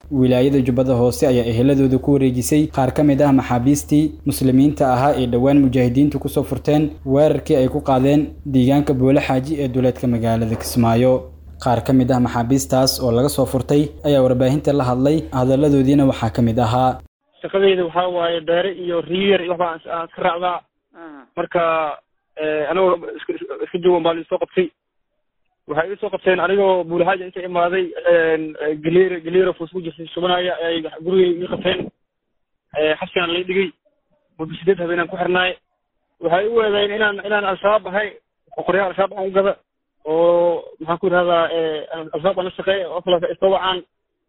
wilaayada Jubbada Hoose ayaa eheladooda ku wareejisay qaar ka mid ah maxaabiistii muslimiinta ahaa ee dhawaan mujaahidiintu ku soo furteen weerarkii ay ku qaadeen deegaanka Boole Xaaji ee duleedka magaalada Kismaayo qaar ka mid ah maxaabiistaas oo laga soo furtay ayaa warbaahinta la hadlay hadaladoodiina waxaa ka mid ahaa shaqadeyda waxa waaye beere iyo riyer iyo wax aan ka raacdaa marka anoo iska joogan baa soo qabtay waxay soo qabteen anigoo Boole Xaaji inta imaaday galeero fuusku jirtay subanaya ay guriga ii qabteen xabsigan la dhigay muddo 8 habeen aan ku xirnaay waxay u weedeen inaan al-shabaab ahay qoryaha al-shabaab aan gada oo maxaan ku yiraahdaa al-shabaab aan shaqeey oo kala istawacaan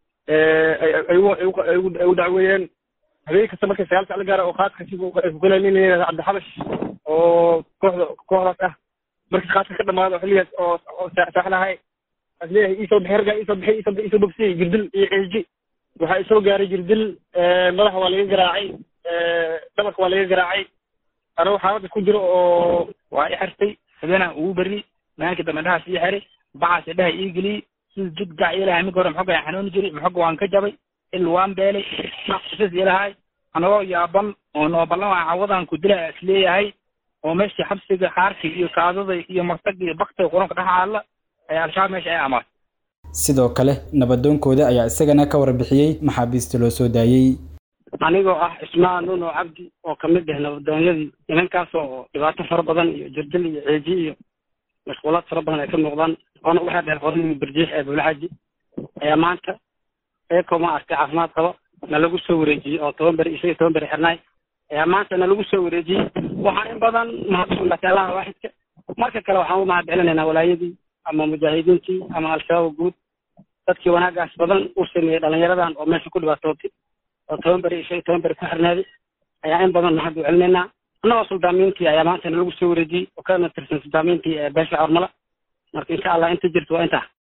ay u dacweeyeen habeen kasta markay 9 saac la gaaro oo qaadka si uu ku galayeen Cabdi Xabash oo kooxdaas ah markii qaadka ka dhamaado xilligaas oo saaxlahay asleeyahay isoo bogsi jirdil iyo xeeji waxa soo gaaray jirdil madaxa waa laga garaacay dhabarka waa laga garaacay anoo xaalad ku jiro oo waa i xirtay habeenaa ugu bari maalinka dambeedhaha sii xiray bacaas dhaha ii geliyay si jid gac ilaahay mid hore maxaa xanuun jiray maxaa waan ka jabay il waan beelay nafsiis ilaahay anoo yaaban oo noo ballan cawadan ku dilay asleeyahay oo meeshii xabsiga xaarki iyo kaadada iyo martag iyo bakta qoranka dhaxaala ay al-shabaab meesha ay amaad sidoo kale nabadoonkooda ayaa isagana ka warbixiyay maxaabiista loo soo daayay anigoo ah Ismaan Nuno Cabdi oo kamid ah nabadoonyadii inankaas oo dhibaato fara badan iyo jirdil iyo ceeji iyo mashquulaad fara badan ay ka muuqdaan oo waxa dheer qorin barjiix ee Boole Xaaji ayaa maanta kuma arkay caafimaad qaba lagu soo wareejiyay oo 10 bari xirnay ayaa maanta lagu soo wareejiyay waxaan in badan mahadsantahay waaxidka marka kale waxaan u mahadcelinaynaa walaayadii ama mujaahidiintii ama al-shabaab guud dadkii wanaagaas badan u sameeyay dhalinyaradan oo meesha ku dhibaatootay oo 10 bari ku xirnaaday ayaa in badan mahad u celinaynaa anagoo suldaamiintii ayaa maanta lagu soo wareejiyay oo kana tirsan suldaamiintii beesha Armala marka insha Allah inta jirto waa inta